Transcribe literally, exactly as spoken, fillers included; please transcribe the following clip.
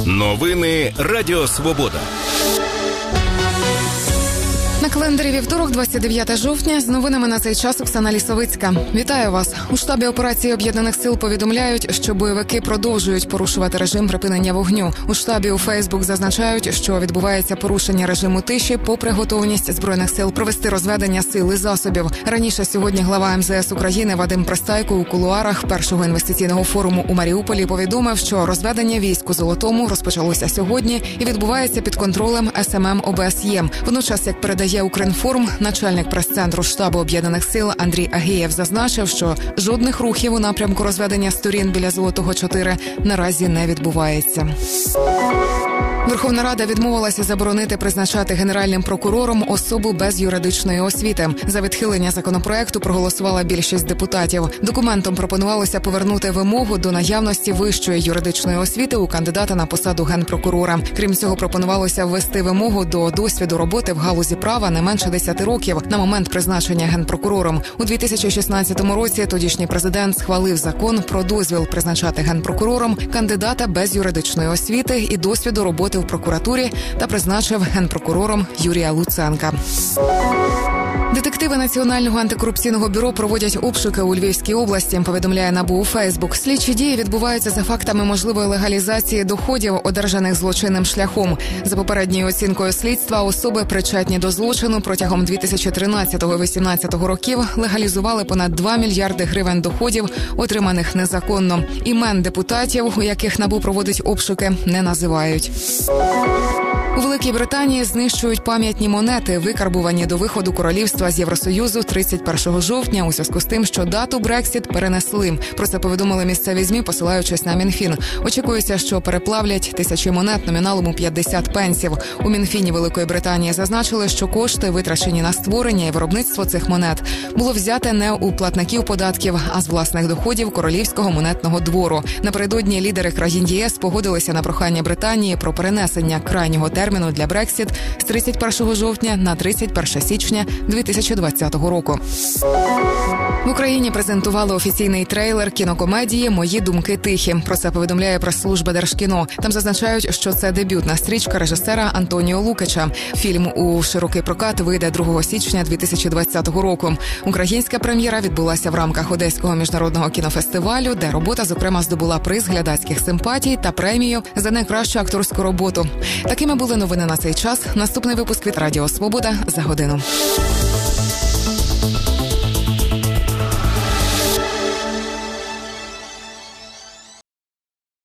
Новини Радіо Свобода. На календарі вівторок, двадцять дев'яте жовтня, з новинами на цей час Оксана Лісовицька. Вітаю вас. У штабі операції Об'єднаних сил повідомляють, що бойовики продовжують порушувати режим припинення вогню. У штабі у Фейсбук зазначають, що відбувається порушення режиму тиші попри готовність Збройних сил провести розведення сил і засобів. Раніше сьогодні глава ем зе ес України Вадим Пристайко у кулуарах першого інвестиційного форуму у Маріуполі повідомив, що розведення військ у Золотому розпочалося сьогодні і відбувається під контролем ес ем ем о бе ес є. Водночас, як передає Укрінформ, начальник прес-центру штабу Об'єднаних сил Андрій Агієв зазначив, що жодних рухів у напрямку розведення сторін біля Золотого чотири наразі не відбувається. Верховна Рада відмовилася заборонити призначати генеральним прокурором особу без юридичної освіти. За відхилення законопроекту проголосувала більшість депутатів. Документом пропонувалося повернути вимогу до наявності вищої юридичної освіти у кандидата на посаду генпрокурора. Крім цього, пропонувалося ввести вимогу до досвіду роботи в галузі права не менше десяти років на момент призначення генпрокурором. У дві тисячі шістнадцятому році тодішній президент схвалив закон про дозвіл призначати генпрокурором кандидата без юридичної освіти і досвіду роботи в прокуратурі та призначив генпрокурором Юрія Луценка. Детективи Національного антикорупційного бюро проводять обшуки у Львівській області, повідомляє НАБУ у Фейсбук. Слідчі дії відбуваються за фактами можливої легалізації доходів, одержаних злочинним шляхом. За попередньою оцінкою слідства, особи, причетні до злочину, протягом дві тисячі тринадцятого - дві тисячі вісімнадцятого років легалізували понад два мільярди гривень доходів, отриманих незаконно. Імен депутатів, у яких НАБУ проводить обшуки, не називають. У Великій Британії знищують пам'ятні монети, викарбувані до виходу королівства з Євросоюзу тридцять першого жовтня у зв'язку з тим, що дату Брексіт перенесли. Про це повідомили місцеві ЗМІ, посилаючись на Мінфін. Очікується, що переплавлять тисячі монет номіналом у п'ятдесят пенсів. У Мінфіні Великої Британії зазначили, що кошти, витрачені на створення і виробництво цих монет, було взяте не у платників податків, а з власних доходів Королівського монетного двору. Напередодні лідери країн ЄС погодилися на прохання Британії про перенесення крайнього терміну терміну для Брексіт з тридцять першого жовтня на тридцять перше січня дві тисячі двадцятого року. В Україні презентували офіційний трейлер кінокомедії «Мої думки тихі». Про це повідомляє прес-служба Держкіно. Там зазначають, що це дебютна стрічка режисера Антоніо Лукача. Фільм у широкий прокат вийде другого січня дві тисячі двадцятого року. Українська прем'єра відбулася в рамках Одеського міжнародного кінофестивалю, де робота, зокрема, здобула приз глядацьких симпатій та премію за найкращу акторську роботу. Такими були новини на цей час. Наступний випуск від Радіо Свобода за годину.